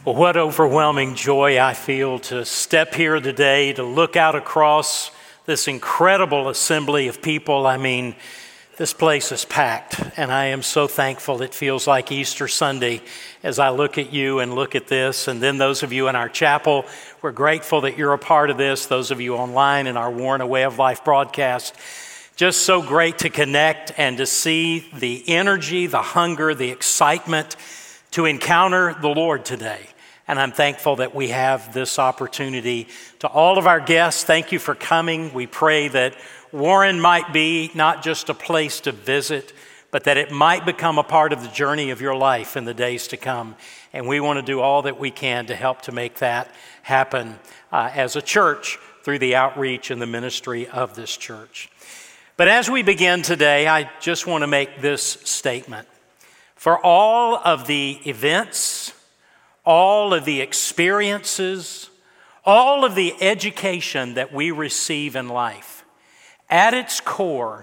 Well, what overwhelming joy I feel to step here today, to look out across this incredible assembly of people. I mean, this place is packed, and I am so thankful. It feels like Easter Sunday as I look at you and look at this. And then those of you in our chapel, we're grateful that you're a part of this. Those of you online in our Warren A Way of Life broadcast, just so great to connect and to see the energy, the hunger, the excitement to encounter the Lord today. And I'm thankful that we have this opportunity. To all of our guests, thank you for coming. We pray that Warren might be not just a place to visit, but that it might become a part of the journey of your life in the days to come. And we want to do all that we can to help to make that happen as a church through the outreach and the ministry of this church. But as we begin today, I just want to make this statement. For all of the events, all of the experiences, all of the education that we receive in life, at its core,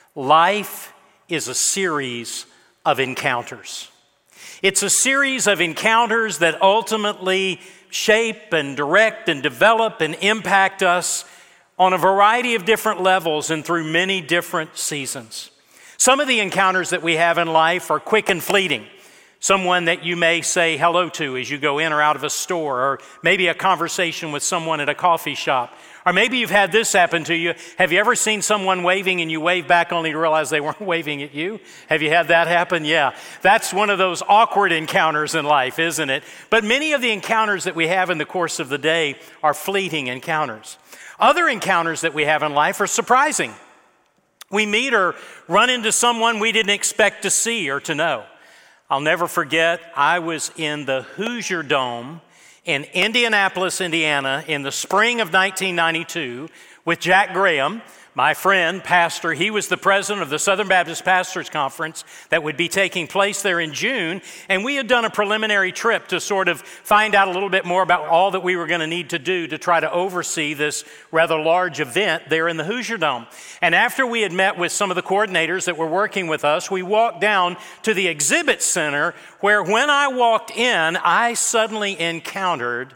life is a series of encounters. It's a series of encounters that ultimately shape and direct and develop and impact us on a variety of different levels and through many different seasons. Some of the encounters that we have in life are quick and fleeting. Someone that you may say hello to as you go in or out of a store, or maybe a conversation with someone at a coffee shop. Or maybe you've had this happen to you. Have you ever seen someone waving and you wave back only to realize they weren't waving at you? Have you had that happen? Yeah. That's one of those awkward encounters in life, isn't it? But many of the encounters that we have in the course of the day are fleeting encounters. Other encounters that we have in life are surprising. We meet or run into someone we didn't expect to see or to know. I'll never forget, I was in the Hoosier Dome in Indianapolis, Indiana in the spring of 1992 with Jack Graham, my friend, pastor. He was the president of the Southern Baptist Pastors Conference that would be taking place there in June. And we had done a preliminary trip to sort of find out a little bit more about all that we were going to need to do to try to oversee this rather large event there in the Hoosier Dome. And after we had met with some of the coordinators that were working with us, we walked down to the exhibit center where when I walked in, I suddenly encountered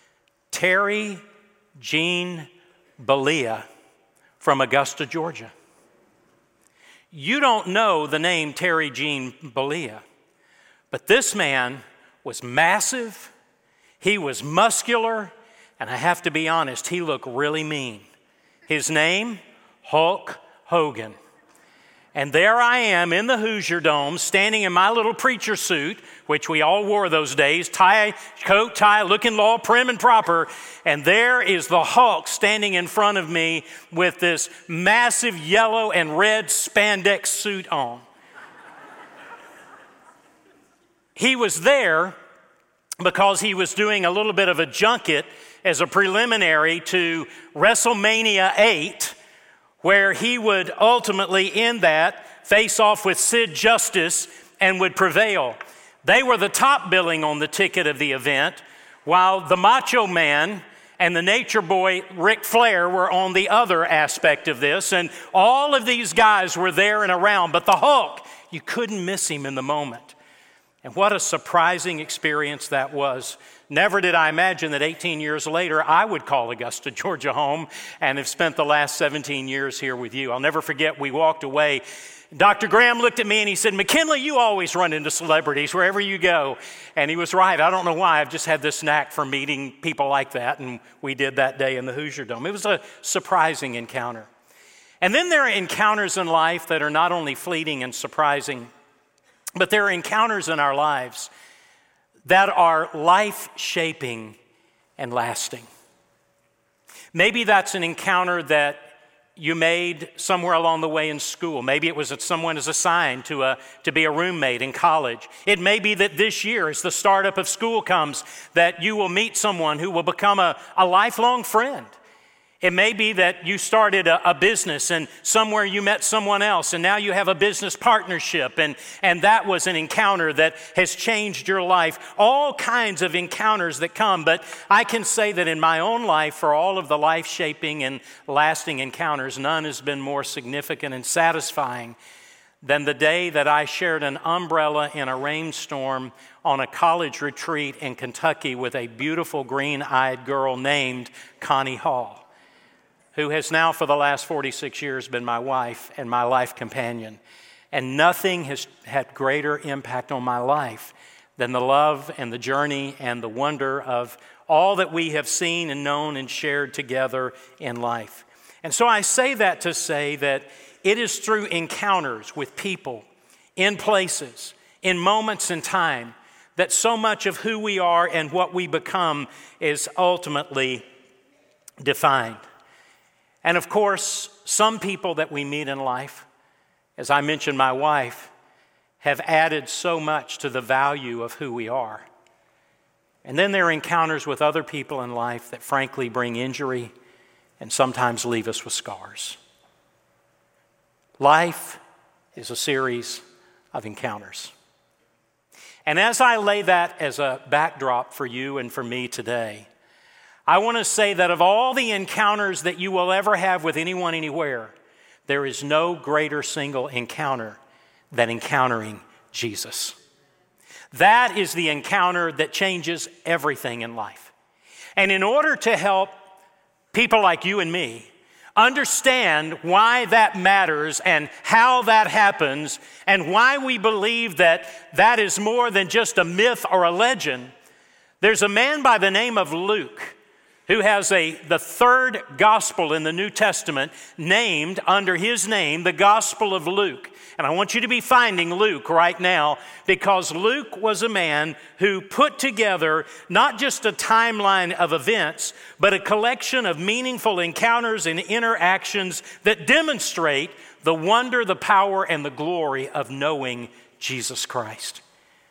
Terry Jean Balea from Augusta, Georgia. You don't know the name Terry Jean Balea, but this man was massive, he was muscular, and I have to be honest, he looked really mean. His name, Hulk Hogan. And there I am in the Hoosier Dome, standing in my little preacher suit, which we all wore those days, coat, tie, looking all prim and proper. And there is the Hulk standing in front of me with this massive yellow and red spandex suit on. He was there because he was doing a little bit of a junket as a preliminary to WrestleMania 8, where he would ultimately in that face off with Sid Justice and would prevail. They were the top billing on the ticket of the event, while the Macho Man and the Nature Boy Ric Flair were on the other aspect of this. And all of these guys were there and around, but the Hulk, you couldn't miss him in the moment. And what a surprising experience that was. Never did I imagine that 18 years later, I would call Augusta, Georgia home and have spent the last 17 years here with you. I'll never forget, we walked away. Dr. Graham looked at me and he said, "McKinley, you always run into celebrities wherever you go." And he was right. I don't know why. I've just had this knack for meeting people like that. And we did that day in the Hoosier Dome. It was a surprising encounter. And then there are encounters in life that are not only fleeting and surprising, but there are encounters in our lives that are life-shaping and lasting. Maybe that's an encounter that you made somewhere along the way in school. Maybe it was that someone is assigned to be a roommate in college. It may be that this year, as the startup of school comes, that you will meet someone who will become a lifelong friend. It may be that you started a business and somewhere you met someone else and now you have a business partnership and that was an encounter that has changed your life. All kinds of encounters that come, but I can say that in my own life, for all of the life-shaping and lasting encounters, none has been more significant and satisfying than the day that I shared an umbrella in a rainstorm on a college retreat in Kentucky with a beautiful green-eyed girl named Connie Hall, who has now for the last 46 years been my wife and my life companion. And nothing has had greater impact on my life than the love and the journey and the wonder of all that we have seen and known and shared together in life. And so I say that to say that it is through encounters with people, in places, in moments in time, that so much of who we are and what we become is ultimately defined. And of course, some people that we meet in life, as I mentioned my wife, have added so much to the value of who we are. And then there are encounters with other people in life that frankly bring injury and sometimes leave us with scars. Life is a series of encounters. And as I lay that as a backdrop for you and for me today, I want to say that of all the encounters that you will ever have with anyone anywhere, there is no greater single encounter than encountering Jesus. That is the encounter that changes everything in life. And in order to help people like you and me understand why that matters and how that happens and why we believe that that is more than just a myth or a legend, there's a man by the name of Luke who has the third gospel in the New Testament named under his name, the Gospel of Luke. And I want you to be finding Luke right now, because Luke was a man who put together not just a timeline of events, but a collection of meaningful encounters and interactions that demonstrate the wonder, the power, and the glory of knowing Jesus Christ.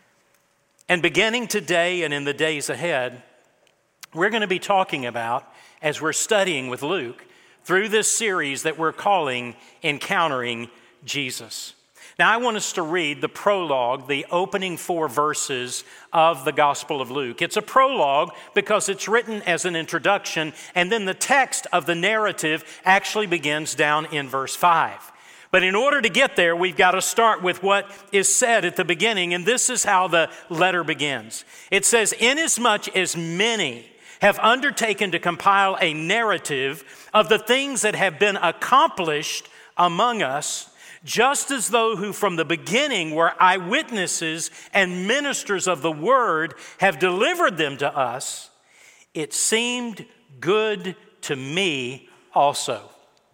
And beginning today and in the days ahead, we're going to be talking about, as we're studying with Luke, through this series that we're calling Encountering Jesus. Now, I want us to read the prologue, the opening 4 verses of the Gospel of Luke. It's a prologue because it's written as an introduction, and then the text of the narrative actually begins down in verse 5. But in order to get there, we've got to start with what is said at the beginning, and this is how the letter begins. It says, "Inasmuch as many have undertaken to compile a narrative of the things that have been accomplished among us, just as though who from the beginning were eyewitnesses and ministers of the word have delivered them to us, it seemed good to me also."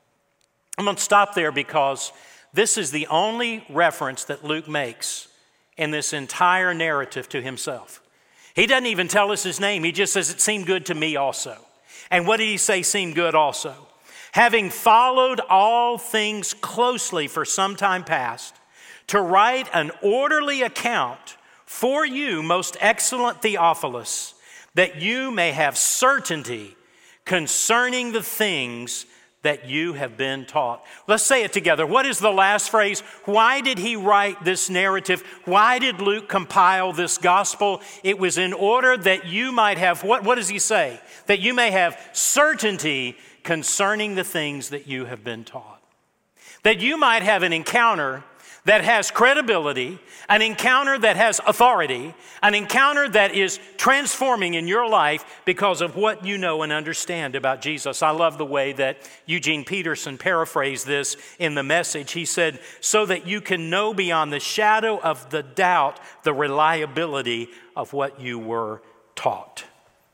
I'm going to stop there because this is the only reference that Luke makes in this entire narrative to himself. He doesn't even tell us his name. He just says, "It seemed good to me also." And what did he say seemed good also? "Having followed all things closely for some time past, to write an orderly account for you, most excellent Theophilus, that you may have certainty concerning the things that you have been taught." Let's say it together. What is the last phrase? Why did he write this narrative? Why did Luke compile this gospel? It was in order that you might have, what does he say? That you may have certainty concerning the things that you have been taught. That you might have an encounter that has credibility, an encounter that has authority, an encounter that is transforming in your life because of what you know and understand about Jesus. I love the way that Eugene Peterson paraphrased this in the Message. He said, "So that you can know beyond the shadow of the doubt the reliability of what you were taught."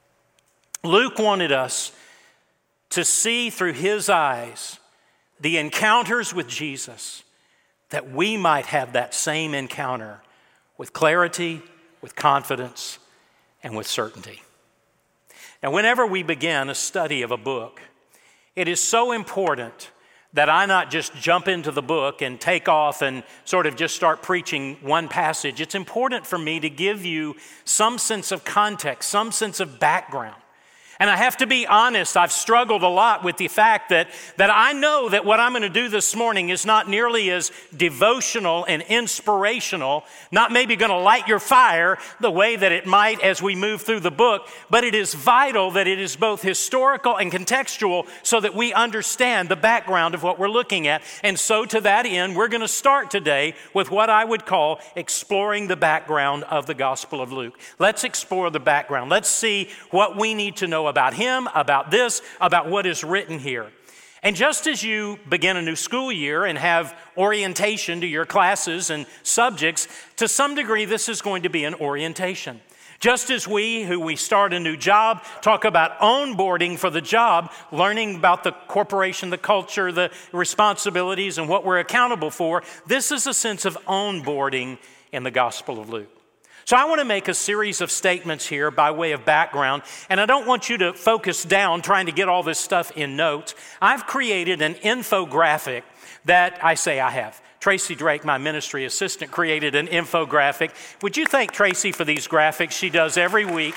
Luke wanted us to see through his eyes the encounters with Jesus, that we might have that same encounter with clarity, with confidence, and with certainty. Now, whenever we begin a study of a book, it is so important that I not just jump into the book and take off and sort of just start preaching one passage. It's important for me to give you some sense of context, some sense of background. And I have to be honest, I've struggled a lot with the fact that I know that what I'm going to do this morning is not nearly as devotional and inspirational, not maybe going to light your fire the way that it might as we move through the book, but it is vital that it is both historical and contextual so that we understand the background of what we're looking at. And so to that end, we're going to start today with what I would call exploring the background of the Gospel of Luke. Let's explore the background. Let's see what we need to know about him, about this, about what is written here. And just as you begin a new school year and have orientation to your classes and subjects, to some degree this is going to be an orientation. Just as we start a new job, talk about onboarding for the job, learning about the corporation, the culture, the responsibilities, and what we're accountable for, this is a sense of onboarding in the Gospel of Luke. So I want to make a series of statements here by way of background, and I don't want you to focus down trying to get all this stuff in notes. I've created an infographic that I have. Tracy Drake, my ministry assistant, created an infographic. Would you thank Tracy for these graphics she does every week?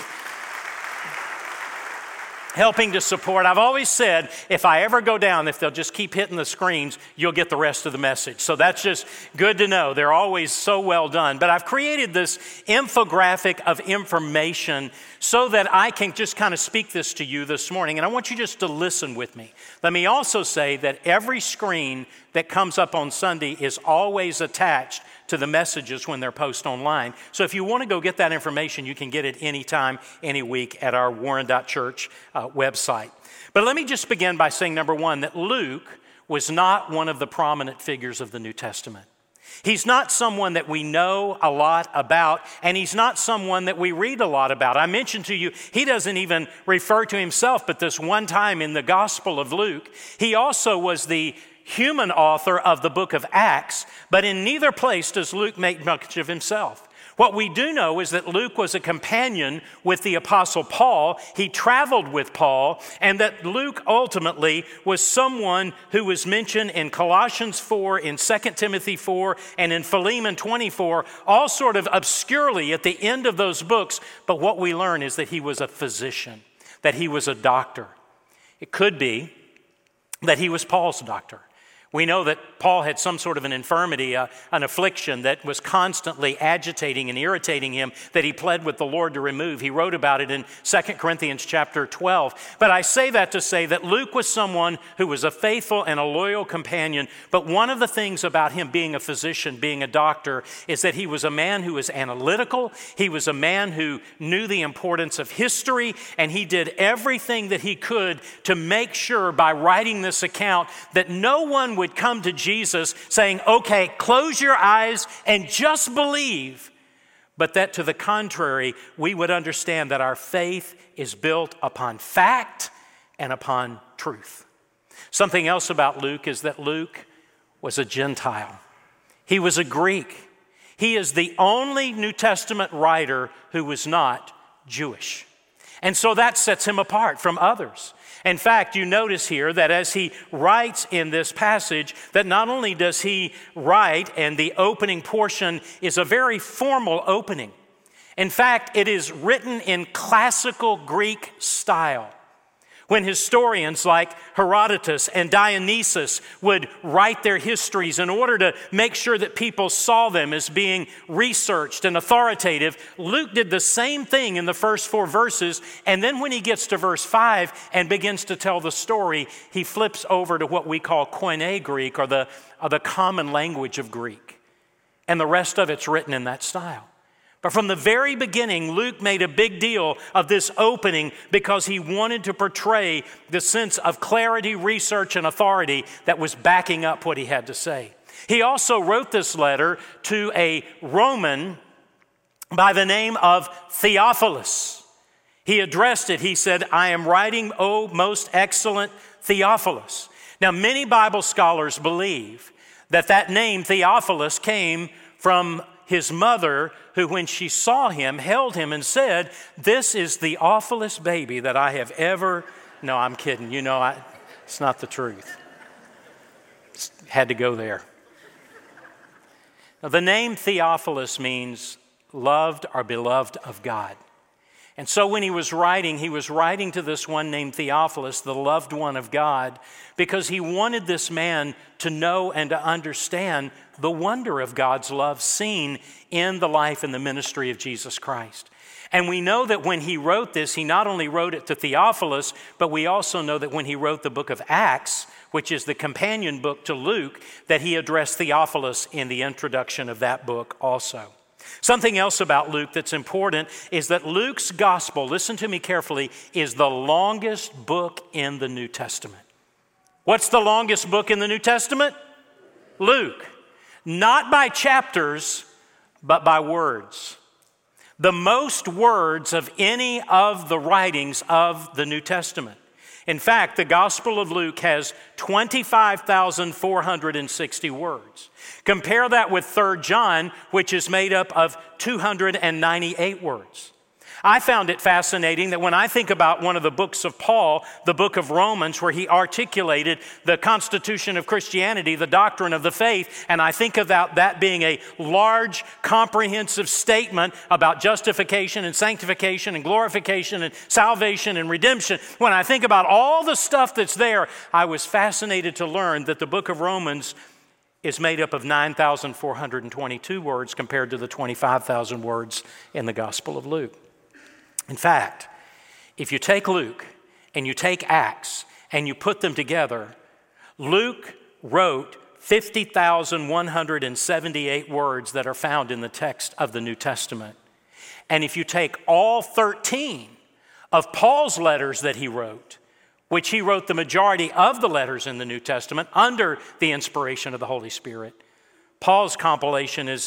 Helping to support. I've always said, if I ever go down, if they'll just keep hitting the screens, you'll get the rest of the message. So that's just good to know. They're always so well done. But I've created this infographic of information so that I can just kind of speak this to you this morning. And I want you just to listen with me. Let me also say that every screen that comes up on Sunday is always attached to the messages when they're posted online. So if you want to go get that information, you can get it anytime, any week at our Warren.Church website. But let me just begin by saying, number one, that Luke was not one of the prominent figures of the New Testament. He's not someone that we know a lot about, and he's not someone that we read a lot about. I mentioned to you, he doesn't even refer to himself, but this one time in the Gospel of Luke, he also was the human author of the book of Acts, but in neither place does Luke make much of himself. What we do know is that Luke was a companion with the Apostle Paul. He traveled with Paul, and that Luke ultimately was someone who was mentioned in Colossians 4, in 2 Timothy 4, and in Philemon 24, all sort of obscurely at the end of those books. But what we learn is that he was a physician, that he was a doctor. It could be that he was Paul's doctor. We know that Paul had some sort of an infirmity, an affliction that was constantly agitating and irritating him that he pled with the Lord to remove. He wrote about it in 2 Corinthians chapter 12. But I say that to say that Luke was someone who was a faithful and a loyal companion. But one of the things about him being a physician, being a doctor, is that he was a man who was analytical. He was a man who knew the importance of history, and he did everything that he could to make sure by writing this account that no one would come to Jesus saying, okay, close your eyes and just believe. But that to the contrary, we would understand that our faith is built upon fact and upon truth. Something else about Luke is that Luke was a Gentile. He was a Greek. He is the only New Testament writer who was not Jewish. And so that sets him apart from others. In fact, you notice here that as he writes in this passage, that not only does he write, and the opening portion is a very formal opening. In fact, it is written in classical Greek style. When historians like Herodotus and Dionysius would write their histories in order to make sure that people saw them as being researched and authoritative, Luke did the same thing in the first 4 verses, and then when he gets to verse 5 and begins to tell the story, he flips over to what we call Koine Greek, or the common language of Greek. And the rest of it's written in that style. But from the very beginning, Luke made a big deal of this opening because he wanted to portray the sense of clarity, research, and authority that was backing up what he had to say. He also wrote this letter to a Roman by the name of Theophilus. He addressed it, he said, I am writing, O most excellent Theophilus. Now, many Bible scholars believe that name Theophilus came from his mother, who when she saw him, held him and said, this is the awfulest baby that I have ever... No, I'm kidding. It's not the truth. Had to go there. Now, the name Theophilus means loved or beloved of God. And so when he was writing to this one named Theophilus, the loved one of God, because he wanted this man to know and to understand the wonder of God's love seen in the life and the ministry of Jesus Christ. And we know that when he wrote this, he not only wrote it to Theophilus, but we also know that when he wrote the book of Acts, which is the companion book to Luke, that he addressed Theophilus in the introduction of that book also. Something else about Luke that's important is that Luke's gospel, listen to me carefully, is the longest book in the New Testament. What's the longest book in the New Testament? Luke. Not by chapters, but by words. The most words of any of the writings of the New Testament. In fact, the Gospel of Luke has 25,460 words. Compare that with 3 John, which is made up of 298 words. I found it fascinating that when I think about one of the books of Paul, the book of Romans, where he articulated the constitution of Christianity, the doctrine of the faith, and I think about that being a large, comprehensive statement about justification and sanctification and glorification and salvation and redemption. When I think about all the stuff that's there, I was fascinated to learn that the book of Romans is made up of 9,422 words compared to the 25,000 words in the Gospel of Luke. In fact, if you take Luke and you take Acts and you put them together, Luke wrote 50,178 words that are found in the text of the New Testament. And if you take all 13 of Paul's letters that he wrote, which he wrote the majority of the letters in the New Testament under the inspiration of the Holy Spirit, Paul's compilation is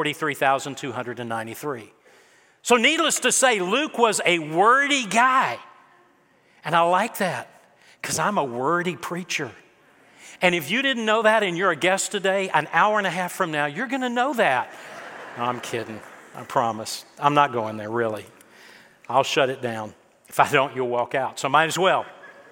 43,293. So needless to say, Luke was a wordy guy. And I like that because I'm a wordy preacher. And if you didn't know that and you're a guest today, an hour and a half from now, you're going to know that. No, I'm kidding. I promise. I'm not going there, really. I'll shut it down. If I don't, you'll walk out. So might as well.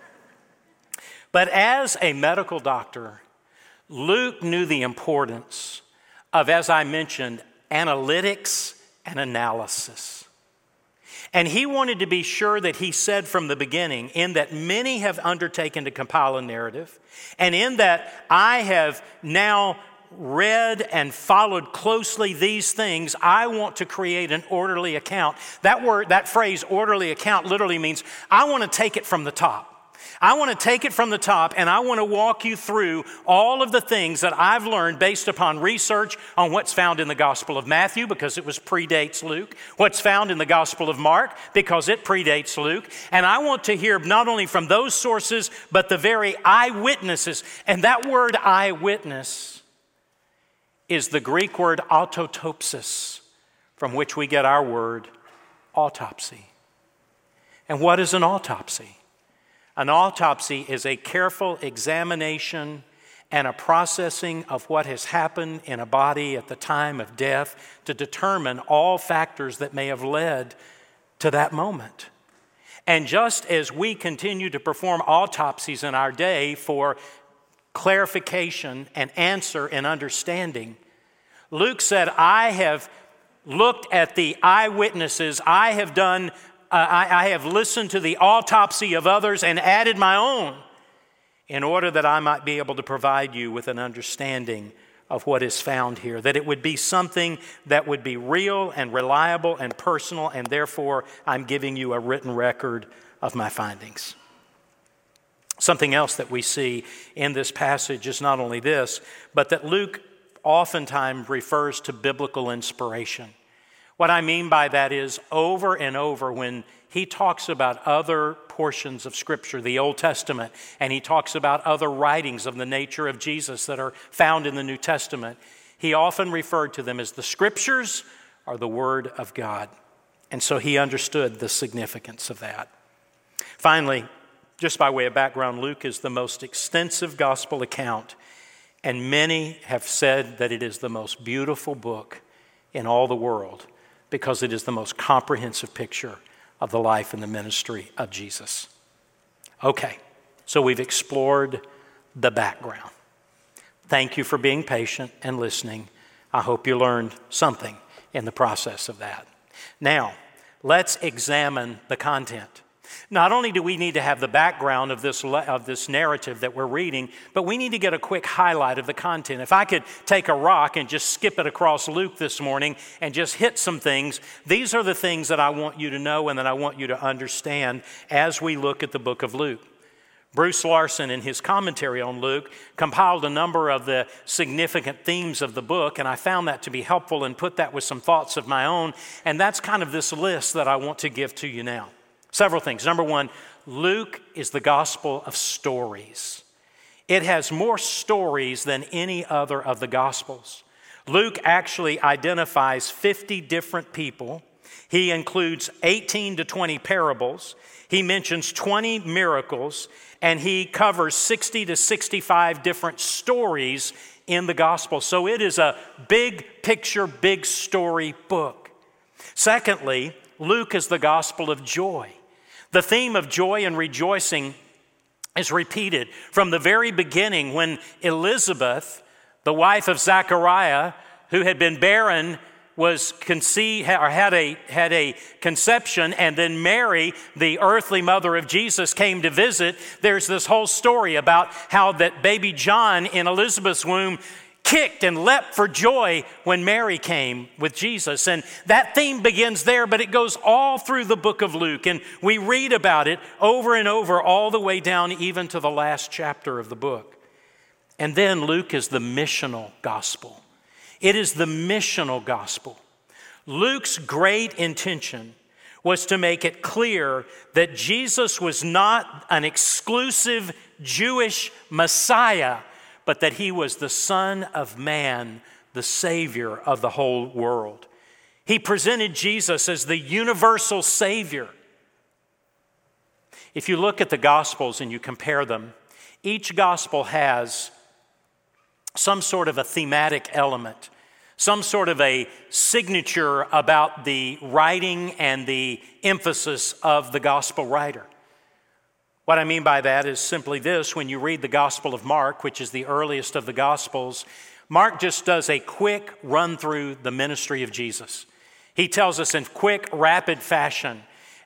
But as a medical doctor, Luke knew the importance of, as I mentioned, analytics and analysis. And he wanted to be sure that he said from the beginning, in that many have undertaken to compile a narrative, and in that I have now read and followed closely these things, I want to create an orderly account. That phrase, orderly account, literally means I want to take it from the top. I want to take it from the top and I want to walk you through all of the things that I've learned based upon research on what's found in the Gospel of Matthew because it predates Luke, what's found in the Gospel of Mark because it predates Luke, and I want to hear not only from those sources but the very eyewitnesses. And that word eyewitness is the Greek word autotopsis, from which we get our word autopsy. And what is an autopsy? An autopsy is a careful examination and a processing of what has happened in a body at the time of death to determine all factors that may have led to that moment. And just as we continue to perform autopsies in our day for clarification and answer and understanding, Luke said, I have looked at the eyewitnesses, I have listened to the autopsy of others and added my own in order that I might be able to provide you with an understanding of what is found here, that it would be something that would be real and reliable and personal, and therefore I'm giving you a written record of my findings. Something else that we see in this passage is not only this, but that Luke oftentimes refers to biblical inspiration. What I mean by that is over and over when he talks about other portions of Scripture, the Old Testament, and he talks about other writings of the nature of Jesus that are found in the New Testament, he often referred to them as the Scriptures or the Word of God. And so he understood the significance of that. Finally, just by way of background, Luke is the most extensive gospel account, and many have said that it is the most beautiful book in all the world, because it is the most comprehensive picture of the life and the ministry of Jesus. Okay, so we've explored the background. Thank you for being patient and listening. I hope you learned something in the process of that. Now, let's examine the content. Not only do we need to have the background of this narrative that we're reading, but we need to get a quick highlight of the content. If I could take a rock and just skip it across Luke this morning and just hit some things, these are the things that I want you to know and that I want you to understand as we look at the book of Luke. Bruce Larson, in his commentary on Luke, compiled a number of the significant themes of the book, and I found that to be helpful and put that with some thoughts of my own, and that's kind of this list that I want to give to you now. Several things. Number one, Luke is the gospel of stories. It has more stories than any other of the gospels. Luke actually identifies 50 different people. He includes 18 to 20 parables. He mentions 20 miracles, and he covers 60 to 65 different stories in the gospel. So it is a big picture, big story book. Secondly, Luke is the gospel of joy. The theme of joy and rejoicing is repeated from the very beginning when Elizabeth, the wife of Zechariah, who had been barren, was conceived or had a conception, and then Mary, the earthly mother of Jesus, came to visit. There's this whole story about how that baby John in Elizabeth's womb kicked and leapt for joy when Mary came with Jesus. And that theme begins there, but it goes all through the book of Luke. And we read about it over and over, all the way down even to the last chapter of the book. And then Luke is the missional gospel. It is the missional gospel. Luke's great intention was to make it clear that Jesus was not an exclusive Jewish Messiah, but that he was the Son of Man, the Savior of the whole world. He presented Jesus as the universal Savior. If you look at the Gospels and you compare them, each Gospel has some sort of a thematic element, some sort of a signature about the writing and the emphasis of the Gospel writer. What I mean by that is simply this: when you read the Gospel of Mark, which is the earliest of the Gospels, Mark just does a quick run through the ministry of Jesus. He tells us in quick, rapid fashion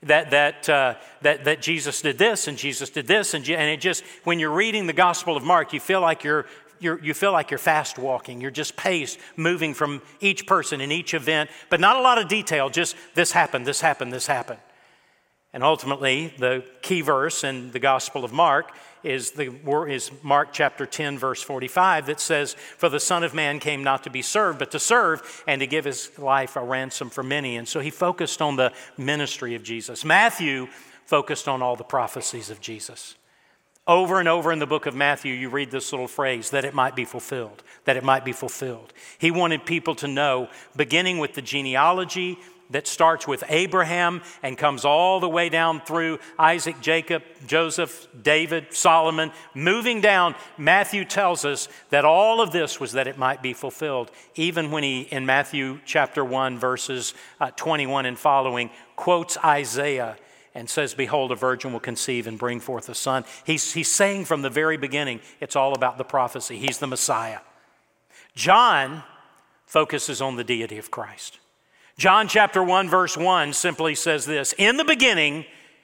that Jesus did this and Jesus did this, and it just, when you're reading the Gospel of Mark, you feel like you're fast walking. You're just paced, moving from each person in each event, but not a lot of detail. Just this happened, this happened, this happened. And ultimately, the key verse in the Gospel of Mark is Mark chapter 10, verse 45, that says, "For the Son of Man came not to be served, but to serve, and to give his life a ransom for many." And so he focused on the ministry of Jesus. Matthew focused on all the prophecies of Jesus. Over and over in the book of Matthew, you read this little phrase, that it might be fulfilled, that it might be fulfilled. He wanted people to know, beginning with the genealogy that starts with Abraham and comes all the way down through Isaac, Jacob, Joseph, David, Solomon, moving down, Matthew tells us that all of this was that it might be fulfilled. Even when he, in Matthew chapter 1, verses 21 and following, quotes Isaiah and says, "Behold, a virgin will conceive and bring forth a son." He's saying from the very beginning, it's all about the prophecy. He's the Messiah. John focuses on the deity of Christ. John chapter 1, verse 1 simply says this: "In the beginning,"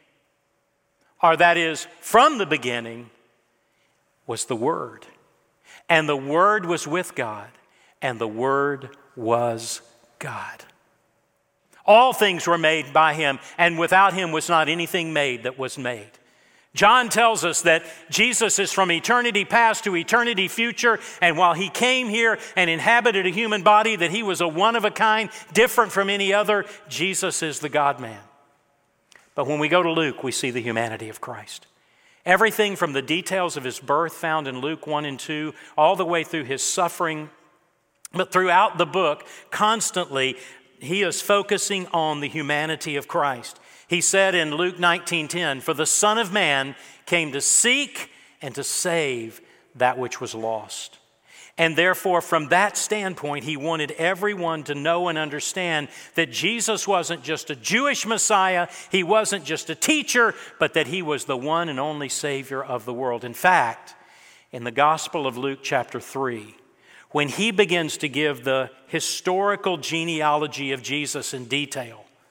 or that is, from the beginning, "was the Word. And the Word was with God, and the Word was God. All things were made by him, and without him was not anything made that was made." John tells us that Jesus is from eternity past to eternity future, and while he came here and inhabited a human body, that he was a one of a kind, different from any other. Jesus is the God-man. But when we go to Luke, we see the humanity of Christ. Everything from the details of his birth found in Luke 1 and 2, all the way through his suffering, but throughout the book, constantly, he is focusing on the humanity of Christ. He said in Luke 19:10, "For the Son of Man came to seek and to save that which was lost." And therefore, from that standpoint, he wanted everyone to know and understand that Jesus wasn't just a Jewish Messiah, he wasn't just a teacher, but that he was the one and only Savior of the world. In fact, in the Gospel of Luke chapter 3, when he begins to give the historical genealogy of Jesus in detail,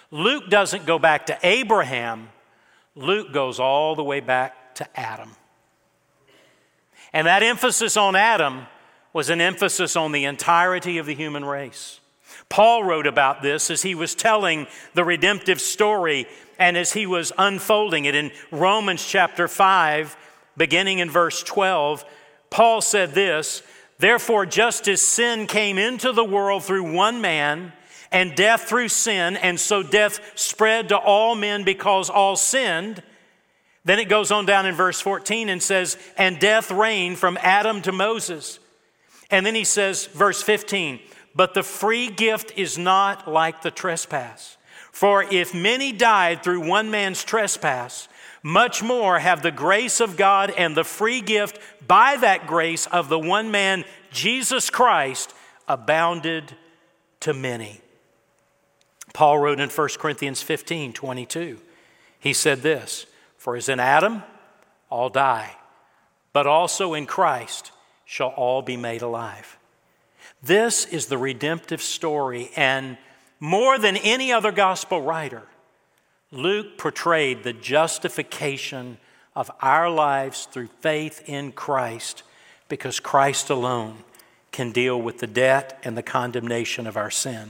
Luke doesn't go back to Abraham. Luke goes all the way back to Adam. And that emphasis on Adam was an emphasis on the entirety of the human race. Paul wrote about this as he was telling the redemptive story and as he was unfolding it. In Romans chapter 5, beginning in verse 12, Paul said this, "Therefore, just as sin came into the world through one man, and death through sin, and so death spread to all men because all sinned," then it goes on down in verse 14 and says, "And death reigned from Adam to Moses." And then he says, verse 15, "But the free gift is not like the trespass. For if many died through one man's trespass, much more have the grace of God and the free gift by that grace of the one man, Jesus Christ, abounded to many." Paul wrote in 1 Corinthians 15:22, he said this, "For as in Adam all die, but also in Christ shall all be made alive." This is the redemptive story, and more than any other gospel writer, Luke portrayed the justification of our lives through faith in Christ, because Christ alone can deal with the debt and the condemnation of our sin.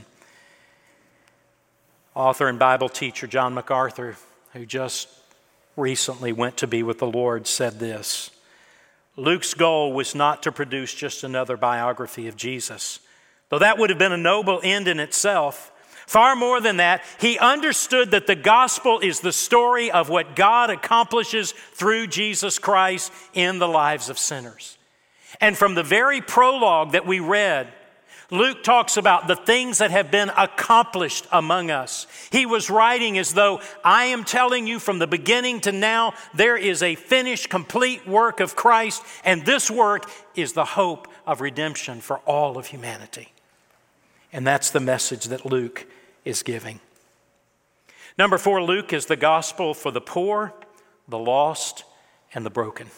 Author and Bible teacher John MacArthur, who just recently went to be with the Lord, said this, "Luke's goal was not to produce just another biography of Jesus, though that would have been a noble end in itself. Far more than that, he understood that the gospel is the story of what God accomplishes through Jesus Christ in the lives of sinners. And from the very prologue that we read, Luke talks about the things that have been accomplished among us. He was writing as though, I am telling you from the beginning to now, there is a finished, complete work of Christ, and this work is the hope of redemption for all of humanity. And that's the message that Luke is giving. Number 4, Luke is the gospel for the poor, the lost, and the broken.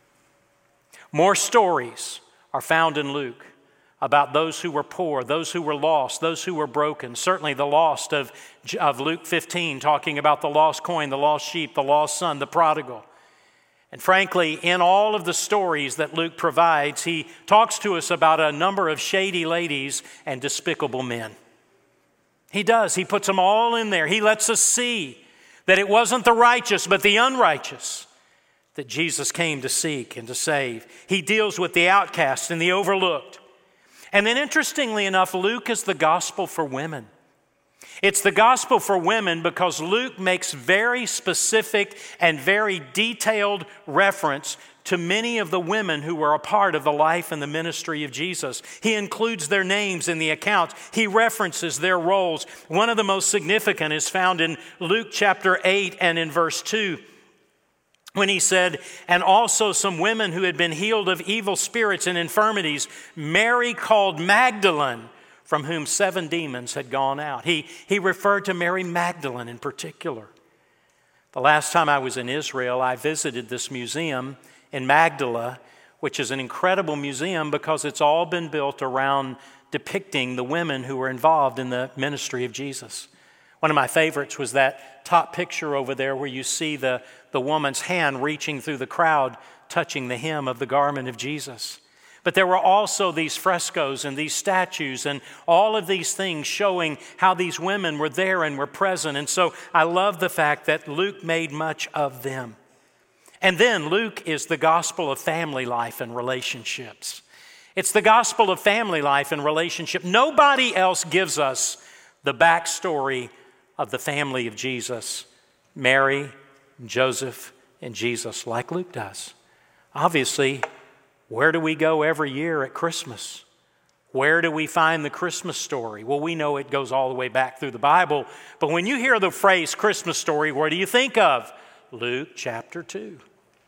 More stories are found in Luke about those who were poor, those who were lost, those who were broken. Certainly the lost of Luke 15, talking about the lost coin, the lost sheep, the lost son, the prodigal. And frankly, in all of the stories that Luke provides, he talks to us about a number of shady ladies and despicable men. He does. He puts them all in there. He lets us see that it wasn't the righteous, but the unrighteous that Jesus came to seek and to save. He deals with the outcast and the overlooked. And then interestingly enough, Luke is the gospel for women. It's the gospel for women because Luke makes very specific and very detailed reference to many of the women who were a part of the life and the ministry of Jesus. He includes their names in the accounts. He references their roles. One of the most significant is found in Luke chapter 8 and in verse 2. When he said, and also some women who had been healed of evil spirits and infirmities, Mary called Magdalene, from whom 7 demons had gone out. He referred to Mary Magdalene in particular. The last time I was in Israel, I visited this museum in Magdala, which is an incredible museum because it's all been built around depicting the women who were involved in the ministry of Jesus. One of my favorites was that top picture over there where you see the woman's hand reaching through the crowd, touching the hem of the garment of Jesus. But there were also these frescoes and these statues and all of these things showing how these women were there and were present. And so I love the fact that Luke made much of them. And then Luke is the gospel of family life and relationships. It's the gospel of family life and relationship. Nobody else gives us the backstory of the family of Jesus, Mary, Joseph, and Jesus, like Luke does. Obviously, where do we go every year at Christmas? Where do we find the Christmas story? Well, we know it goes all the way back through the Bible, but when you hear the phrase Christmas story, what do you think of? Luke chapter 2.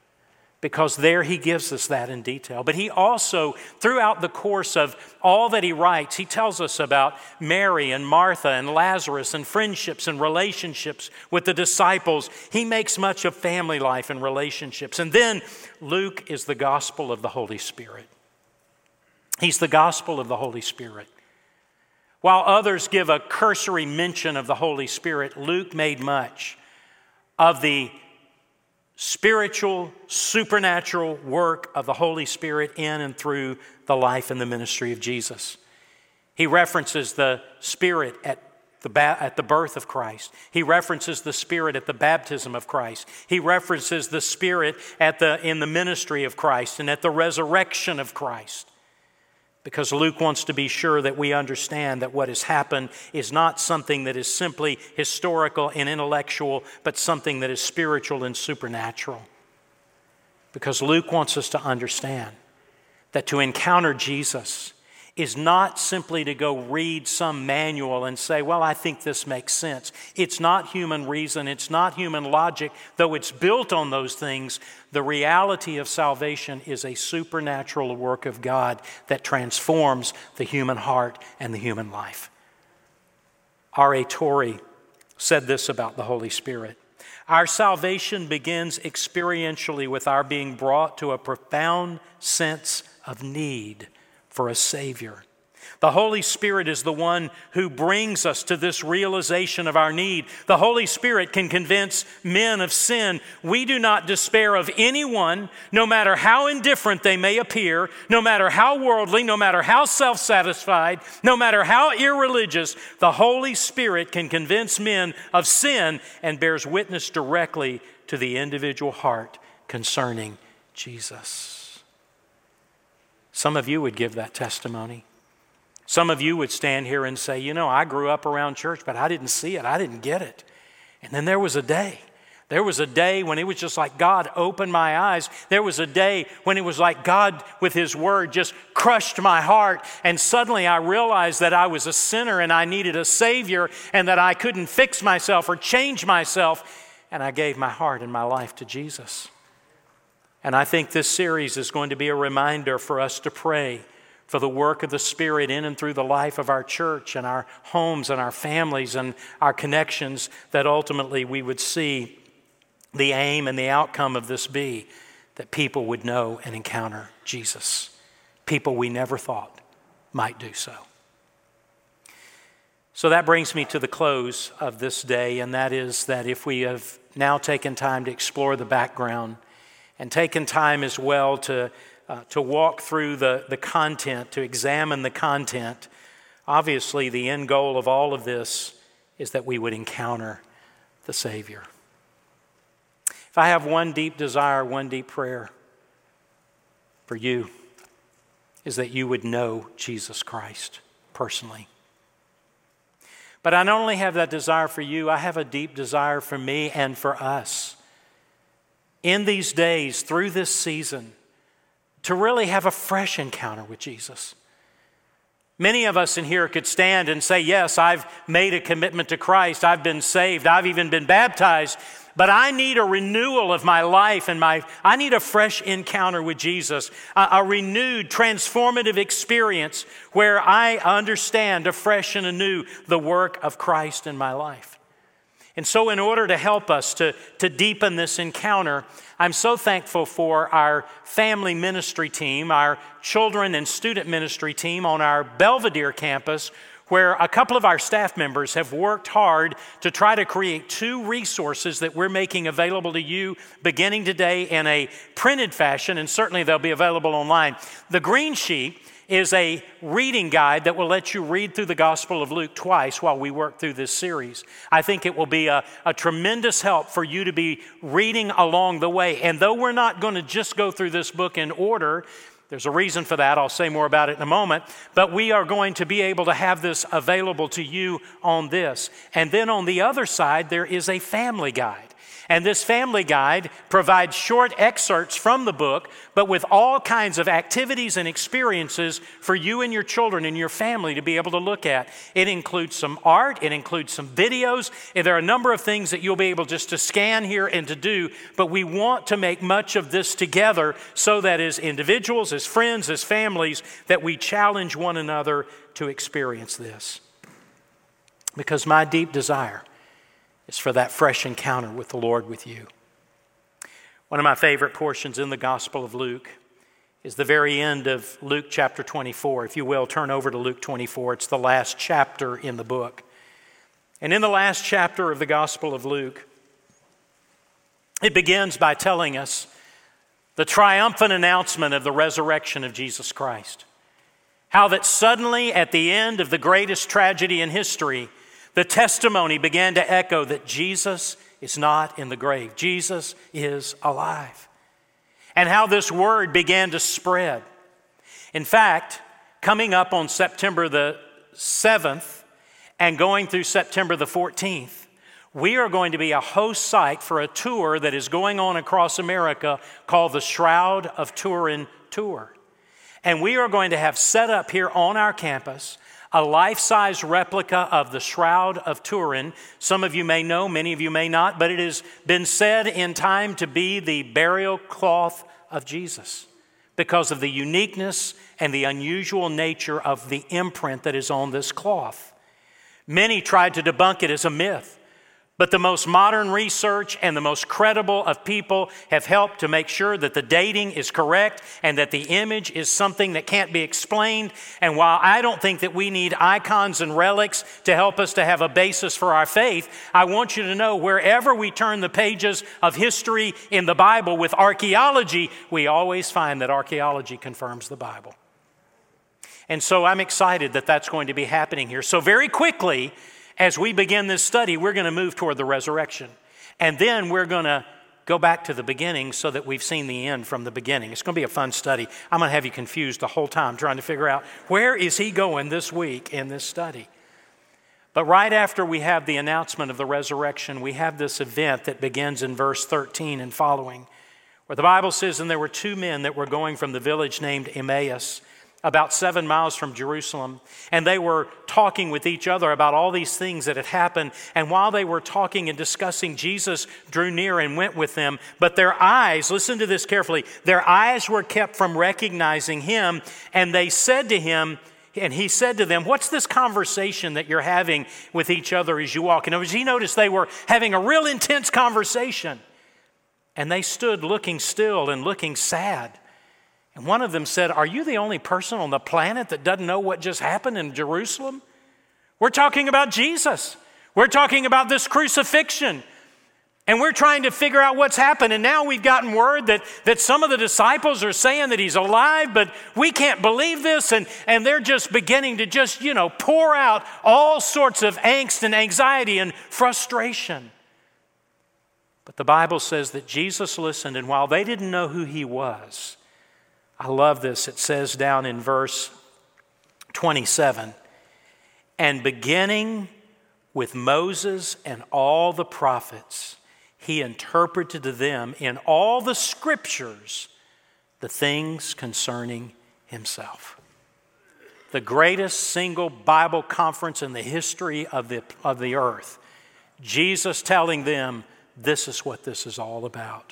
Because there he gives us that in detail. But he also, throughout the course of all that he writes, he tells us about Mary and Martha and Lazarus and friendships and relationships with the disciples. He makes much of family life and relationships. And then Luke is the gospel of the Holy Spirit. He's the gospel of the Holy Spirit. While others give a cursory mention of the Holy Spirit, Luke made much of the spiritual, supernatural work of the Holy Spirit in and through the life and the ministry of Jesus. He references the Spirit at the birth of Christ. He references the Spirit at the baptism of Christ. He references the Spirit in the ministry of Christ and at the resurrection of Christ. Because Luke wants to be sure that we understand that what has happened is not something that is simply historical and intellectual, but something that is spiritual and supernatural. Because Luke wants us to understand that to encounter Jesus is not simply to go read some manual and say, well, I think this makes sense. It's not human reason. It's not human logic, though it's built on those things. The reality of salvation is a supernatural work of God that transforms the human heart and the human life. R.A. Torrey said this about the Holy Spirit. Our salvation begins experientially with our being brought to a profound sense of need for a Savior. The Holy Spirit is the one who brings us to this realization of our need. The Holy Spirit can convince men of sin. We do not despair of anyone, no matter how indifferent they may appear, no matter how worldly, no matter how self-satisfied, no matter how irreligious. The Holy Spirit can convince men of sin and bears witness directly to the individual heart concerning Jesus. Some of you would give that testimony. Some of you would stand here and say, you know, I grew up around church, but I didn't see it. I didn't get it. And then there was a day. There was a day when it was just like God opened my eyes. There was a day when it was like God with His Word just crushed my heart. And suddenly I realized that I was a sinner and I needed a Savior and that I couldn't fix myself or change myself. And I gave my heart and my life to Jesus. And I think this series is going to be a reminder for us to pray for the work of the Spirit in and through the life of our church and our homes and our families and our connections, that ultimately we would see the aim and the outcome of this be that people would know and encounter Jesus. People we never thought might do so. So that brings me to the close of this day, and that is that if we have now taken time to explore the background and taken time as well to walk through the content, to examine the content, obviously the end goal of all of this is that we would encounter the Savior. If I have one deep desire, one deep prayer for you, is that you would know Jesus Christ personally. But I not only have that desire for you, I have a deep desire for me and for us in these days, through this season, to really have a fresh encounter with Jesus. Many of us in here could stand and say, yes, I've made a commitment to Christ. I've been saved. I've even been baptized. But I need a renewal of my life and I need a fresh encounter with Jesus, a renewed, transformative experience where I understand afresh and anew the work of Christ in my life. And so in order to help us to deepen this encounter, I'm so thankful for our family ministry team, our children and student ministry team on our Belvedere campus, where a couple of our staff members have worked hard to try to create 2 resources that we're making available to you beginning today in a printed fashion, and certainly they'll be available online. The green sheet is a reading guide that will let you read through the Gospel of Luke twice while we work through this series. I think it will be a tremendous help for you to be reading along the way. And though we're not going to just go through this book in order, there's a reason for that. I'll say more about it in a moment. But we are going to be able to have this available to you on this. And then on the other side, there is a family guide. And this family guide provides short excerpts from the book, but with all kinds of activities and experiences for you and your children and your family to be able to look at. It includes some art, it includes some videos, and there are a number of things that you'll be able just to scan here and to do, but we want to make much of this together so that as individuals, as friends, as families, that we challenge one another to experience this. Because my deep desire is for that fresh encounter with the Lord with you. One of my favorite portions in the Gospel of Luke is the very end of Luke chapter 24. If you will, turn over to Luke 24. It's the last chapter in the book. And in the last chapter of the Gospel of Luke, it begins by telling us the triumphant announcement of the resurrection of Jesus Christ. How that suddenly at the end of the greatest tragedy in history, the testimony began to echo that Jesus is not in the grave. Jesus is alive. And how this word began to spread. In fact, coming up on September the 7th and going through September the 14th, we are going to be a host site for a tour that is going on across America called the Shroud of Turin Tour. And we are going to have set up here on our campus a life-size replica of the Shroud of Turin. Some of you may know, many of you may not, but it has been said in time to be the burial cloth of Jesus because of the uniqueness and the unusual nature of the imprint that is on this cloth. Many tried to debunk it as a myth. But the most modern research and the most credible of people have helped to make sure that the dating is correct and that the image is something that can't be explained. And while I don't think that we need icons and relics to help us to have a basis for our faith, I want you to know wherever we turn the pages of history in the Bible with archaeology, we always find that archaeology confirms the Bible. And so I'm excited that that's going to be happening here. So very quickly, as we begin this study, we're going to move toward the resurrection. And then we're going to go back to the beginning so that we've seen the end from the beginning. It's going to be a fun study. I'm going to have you confused the whole time trying to figure out where is he going this week in this study. But right after we have the announcement of the resurrection, we have this event that begins in verse 13 and following, where the Bible says, "And there were two men that were going from the village named Emmaus, about 7 miles from Jerusalem. And they were talking with each other about all these things that had happened. And while they were talking and discussing, Jesus drew near and went with them. But their eyes," listen to this carefully, "their eyes were kept from recognizing him. And they said to him," and he said to them, "What's this conversation that you're having with each other as you walk?" And as he noticed, they were having a real intense conversation. And they stood looking still and looking sad. And one of them said, "Are you the only person on the planet that doesn't know what just happened in Jerusalem? We're talking about Jesus. We're talking about this crucifixion. And we're trying to figure out what's happened. And now we've gotten word that some of the disciples are saying that he's alive, but we can't believe this." And they're just beginning to just, pour out all sorts of angst and anxiety and frustration. But the Bible says that Jesus listened, and while they didn't know who he was, I love this. It says down in verse 27, "And beginning with Moses and all the prophets, he interpreted to them in all the scriptures the things concerning himself." The greatest single Bible conference in the history of the earth. Jesus telling them, this is what this is all about.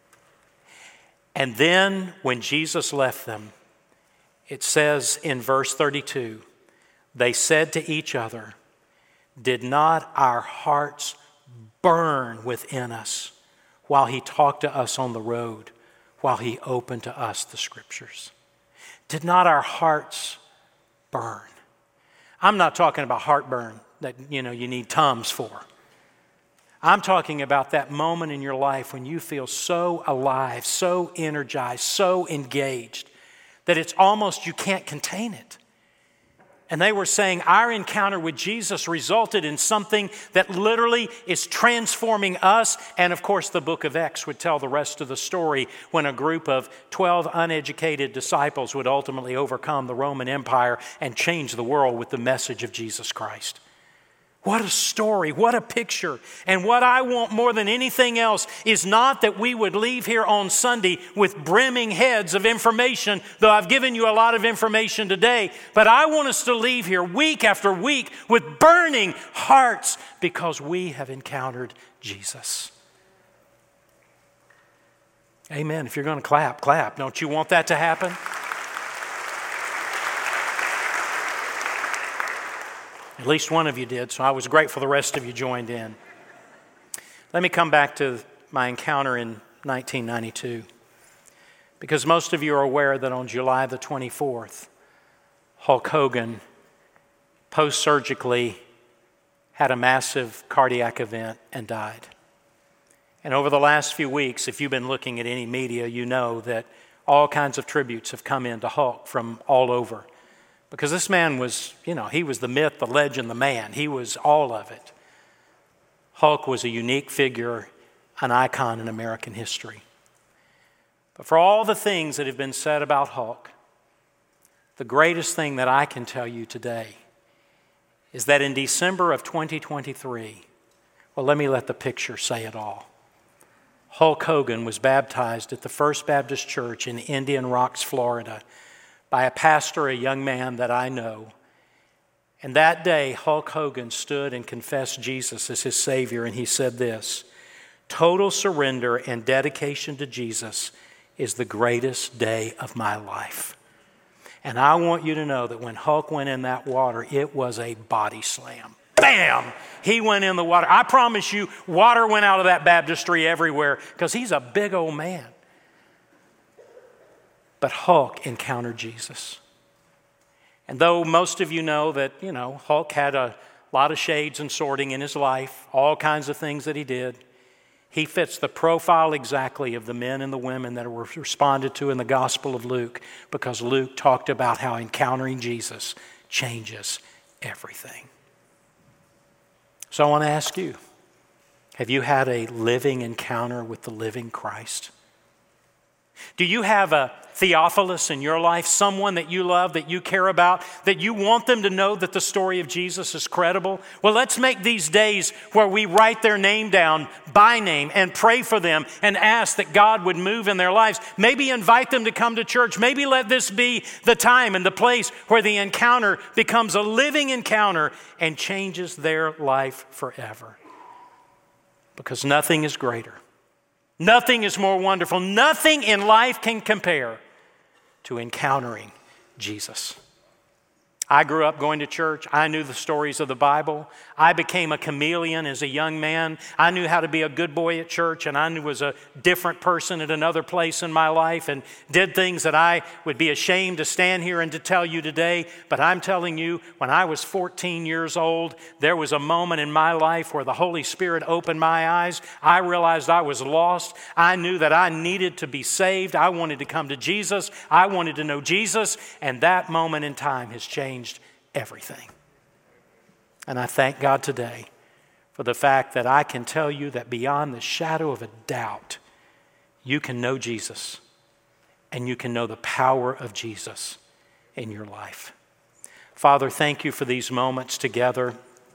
And then when Jesus left them, it says in verse 32, "They said to each other, 'Did not our hearts burn within us while he talked to us on the road, while he opened to us the scriptures?'" Did not our hearts burn? I'm not talking about heartburn that you need Tums for. I'm talking about that moment in your life when you feel so alive, so energized, so engaged that it's almost you can't contain it. And they were saying our encounter with Jesus resulted in something that literally is transforming us. And of course, the book of Acts would tell the rest of the story when a group of 12 uneducated disciples would ultimately overcome the Roman Empire and change the world with the message of Jesus Christ. What a story, what a picture. And what I want more than anything else is not that we would leave here on Sunday with brimming heads of information, though I've given you a lot of information today, but I want us to leave here week after week with burning hearts because we have encountered Jesus. Amen. If you're going to clap, clap. Don't you want that to happen? At least one of you did, so I was grateful the rest of you joined in. Let me come back to my encounter in 1992. Because most of you are aware that on July the 24th, Hulk Hogan post-surgically had a massive cardiac event and died. And over the last few weeks, if you've been looking at any media, you know that all kinds of tributes have come in to Hulk from all over. Because this man was, he was the myth, the legend, the man. He was all of it. Hulk was a unique figure, an icon in American history. But for all the things that have been said about Hulk, the greatest thing that I can tell you today is that in December of 2023, well, let me let the picture say it all. Hulk Hogan was baptized at the First Baptist Church in Indian Rocks, Florida, by a pastor, a young man that I know. And that day, Hulk Hogan stood and confessed Jesus as his Savior, and he said this: "Total surrender and dedication to Jesus is the greatest day of my life." And I want you to know that when Hulk went in that water, it was a body slam. Bam! He went in the water. I promise you, water went out of that baptistry everywhere because he's a big old man. But Hulk encountered Jesus. And though most of you know that, Hulk had a lot of shades and sorting in his life, all kinds of things that he did, he fits the profile exactly of the men and the women that were responded to in the Gospel of Luke, because Luke talked about how encountering Jesus changes everything. So I want to ask you, have you had a living encounter with the living Christ? Do you have a Theophilus in your life, someone that you love, that you care about, that you want them to know that the story of Jesus is credible? Well, let's make these days where we write their name down by name and pray for them and ask that God would move in their lives. Maybe invite them to come to church. Maybe let this be the time and the place where the encounter becomes a living encounter and changes their life forever. Because nothing is greater. Nothing is more wonderful. Nothing in life can compare to encountering Jesus. I grew up going to church. I knew the stories of the Bible. I became a chameleon as a young man. I knew how to be a good boy at church, and I was a different person at another place in my life and did things that I would be ashamed to stand here and to tell you today. But I'm telling you, when I was 14 years old, there was a moment in my life where the Holy Spirit opened my eyes. I realized I was lost. I knew that I needed to be saved. I wanted to come to Jesus. I wanted to know Jesus, and that moment in time has changed everything. And I thank God today for the fact that I can tell you that beyond the shadow of a doubt, you can know Jesus and you can know the power of Jesus in your life. Father, thank you for these moments together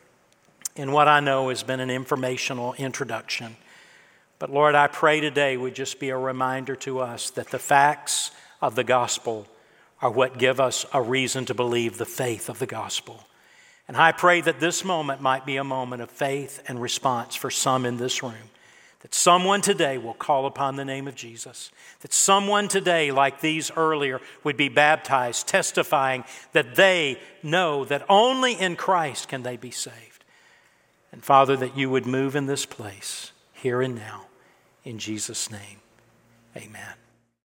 in what I know has been an informational introduction. But Lord, I pray today would just be a reminder to us that the facts of the gospel are what give us a reason to believe the faith of the gospel. And I pray that this moment might be a moment of faith and response for some in this room. That someone today will call upon the name of Jesus. That someone today, like these earlier, would be baptized, testifying that they know that only in Christ can they be saved. And Father, that you would move in this place, here and now. In Jesus' name, amen.